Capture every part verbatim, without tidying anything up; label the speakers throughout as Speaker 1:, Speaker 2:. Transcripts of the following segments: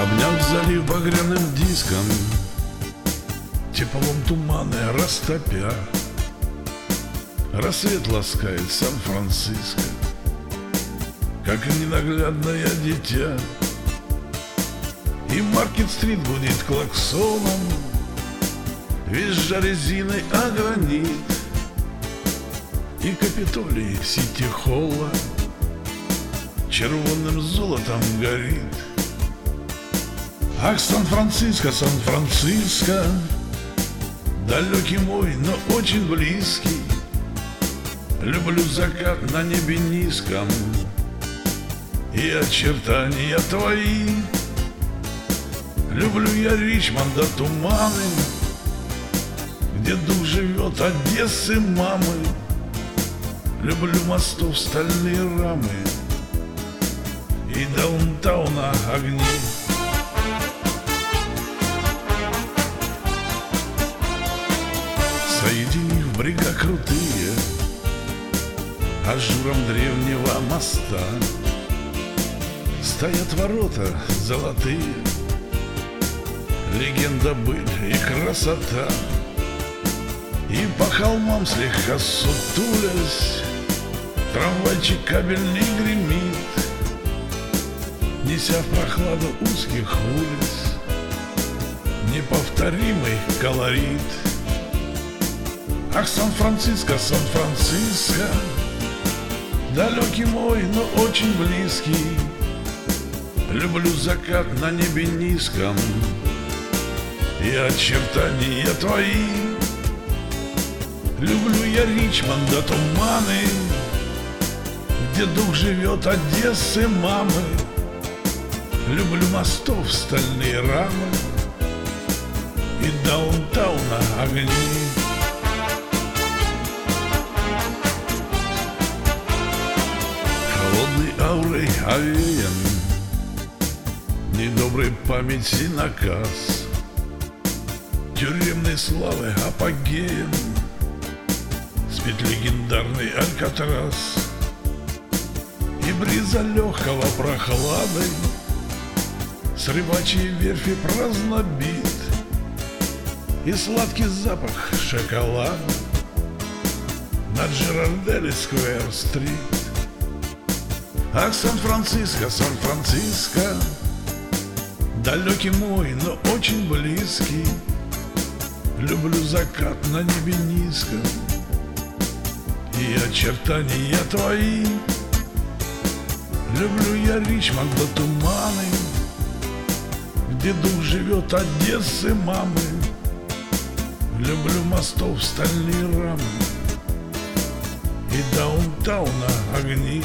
Speaker 1: Обняв залив багряным диском, теплом туманы растопя, рассвет ласкает Сан-Франциско, как ненаглядное дитя. И Маркет-стрит гудит клаксоном, визжа резиной о гранит. И Капитолий Сити-холла червонным золотом горит. Ах, Сан-Франциско, Сан-Франциско, далекий мой, но очень близкий. Люблю закат на небе низком и очертания твои. Люблю я Ричмонд до туманы, где дух живет Одессы мамы. Люблю мостов стальные рамы и даунтауна огни. Соединив брега крутые ажуром древнего моста, стоят ворота золотые, легенда, быль и красота. И по холмам слегка сутулясь, трамвайчик кабельный гремит, неся в прохладу узких улиц неповторимый колорит. Ах, Сан-Франциско, Сан-Франциско, далекий мой, но очень близкий. Люблю закат на небе низком и очертания твои. Люблю я Ричмонд до туманы, где дух живет Одессы мамы. Люблю мостов стальные рамы и даунтауна огни. Холодной аурой овеян недоброй памяти наказ, тюремной славы апогеем спит легендарный Алькатрас. И бриза легкого прохладой с рыбачьей верфи празднобит, и сладкий запах шоколада на Джерардели-сквер-стрит. Ах, Сан-Франциско, Сан-Франциско, далекий мой, но очень близкий. Люблю закат на небе низком и очертания твои. Люблю я Ричмонд до туманы, где дух живет Одессы мамы. Люблю мостов стальные рамы и даунтауна огни.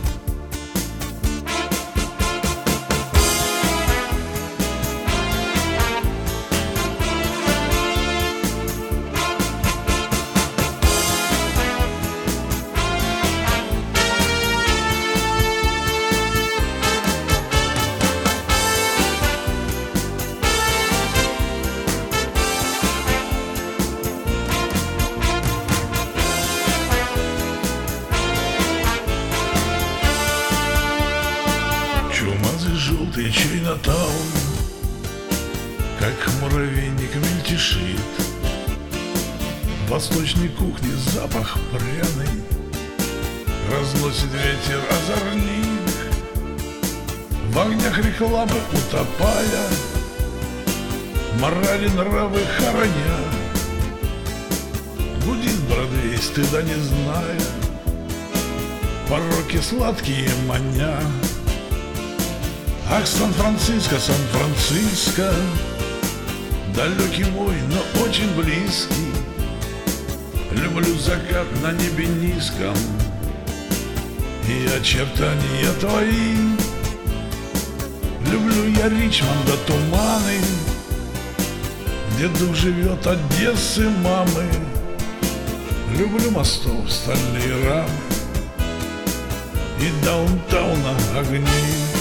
Speaker 1: Чумазый желтый Чайнатаун, как муравейник мельтешит. В восточной кухне запах пряный разносит ветер озорник. В огнях рекламы утопая, морали нравы хороня, гудит Бродвей, стыда не зная, пороки сладкие маня. Ах, Сан-Франциско, Сан-Франциско, далекий мой, но очень близкий. Люблю закат на небе низком и очертания твои. Люблю я Ричмонд до туманы, где дух живет Одессы мамы. Люблю мостов стальные рамы и даунтауна огни.